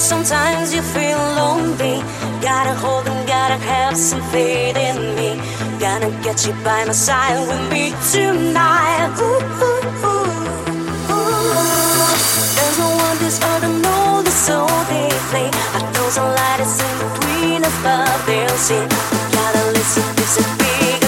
Sometimes you feel lonely. Gotta hold and gotta have some faith in me. Gonna get you by my side with me tonight. Ooh, ooh, ooh, ooh. There's no one this earth to know this so deeply. A thousand lights in between us, but they'll see. Gotta listen, this is big.